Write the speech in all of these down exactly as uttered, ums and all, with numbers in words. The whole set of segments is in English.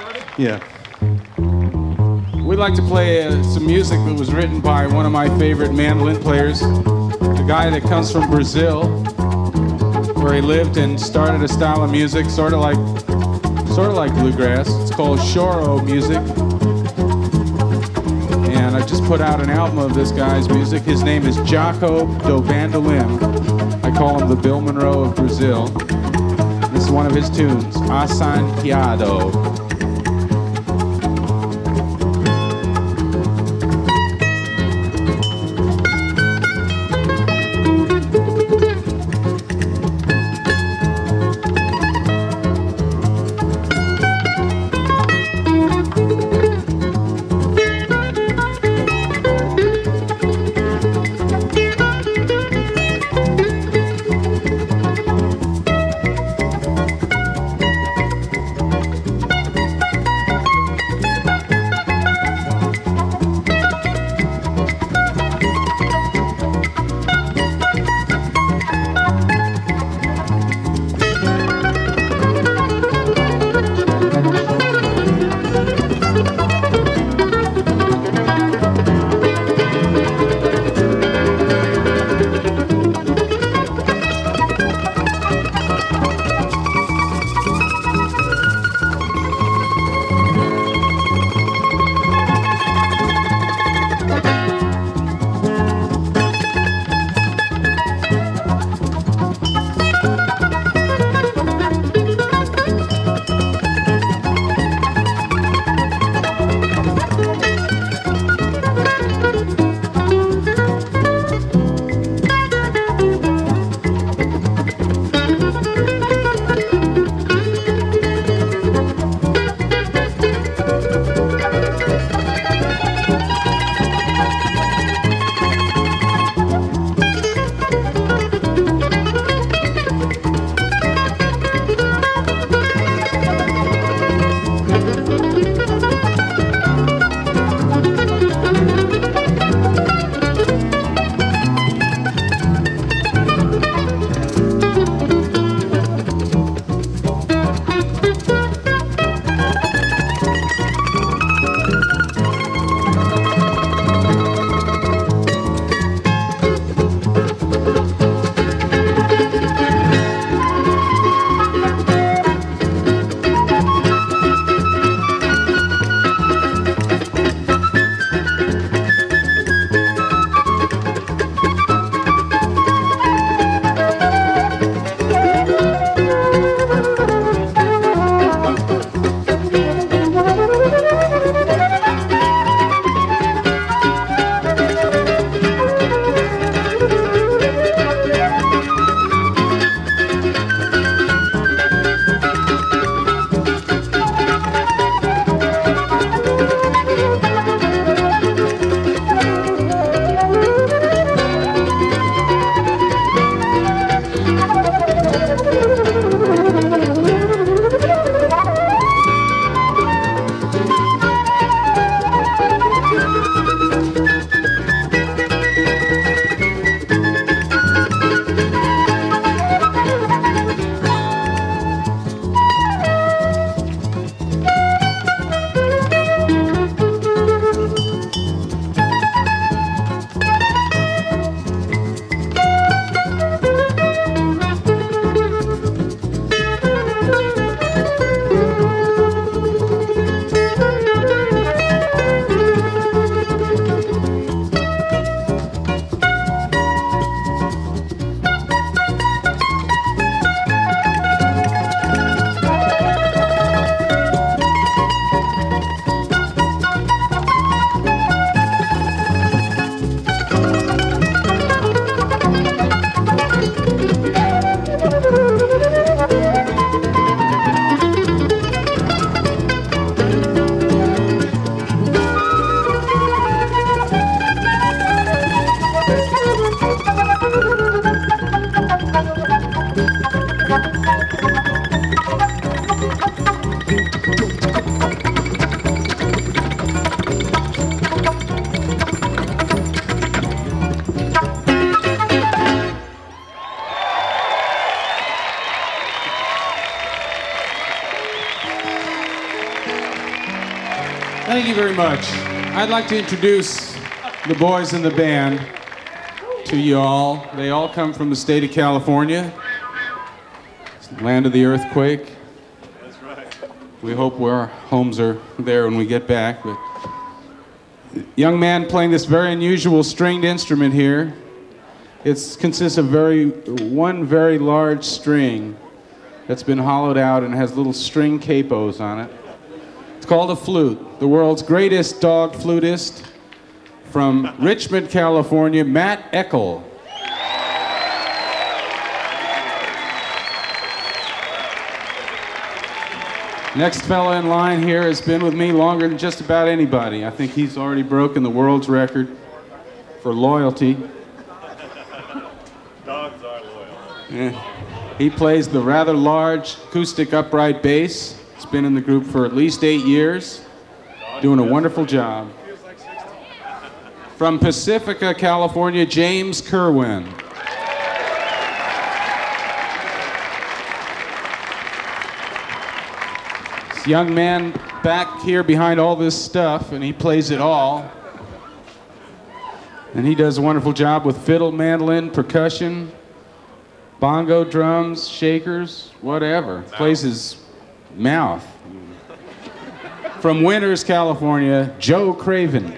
Yeah. We'd like to play uh, some music that was written by one of my favorite mandolin players, a guy that comes from Brazil, where he lived and started a style of music sort of like, sort of like bluegrass. It's called choro music. And I just put out an album of this guy's music. His name is Jaco do Bandolim. I call him the Bill Monroe of Brazil. This is one of his tunes, Assanteado. Thank you very much. I'd like to introduce the boys in the band to you all. They all come from the state of California. It's the land of the earthquake. That's right. We hope our homes are there when we get back. But young man playing this very unusual stringed instrument here. It consists of very one very large string that's been hollowed out and has little string capos on it. It's called a flute. The world's greatest dog flutist from Richmond, California, Matt Eckel. Next fella in line here has been with me longer than just about anybody. I think he's already broken the world's record for loyalty. Dogs are loyal. Yeah. He plays the rather large acoustic upright bass. He's been in the group for at least eight years, doing a wonderful job. From Pacifica, California, James Kerwin. This young man back here behind all this stuff, and he plays it all. And he does a wonderful job with fiddle, mandolin, percussion, bongo, drums, shakers, whatever. Plays his mouth. From Winters, California, Joe Craven.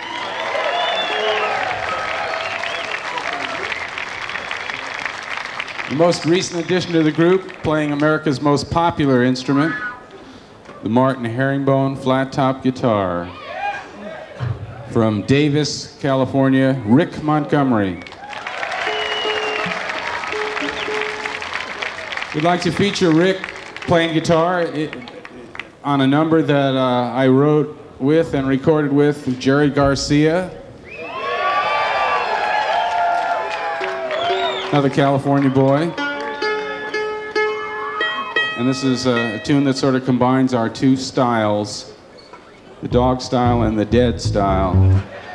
The most recent addition to the group, playing America's most popular instrument, the Martin Herringbone flat top guitar. From Davis, California, Rick Montgomery. We'd like to feature Rick playing guitar on a number that uh, I wrote with and recorded with Jerry Garcia, another California boy. And this is a, a tune that sort of combines our two styles, the dog style and the dead style.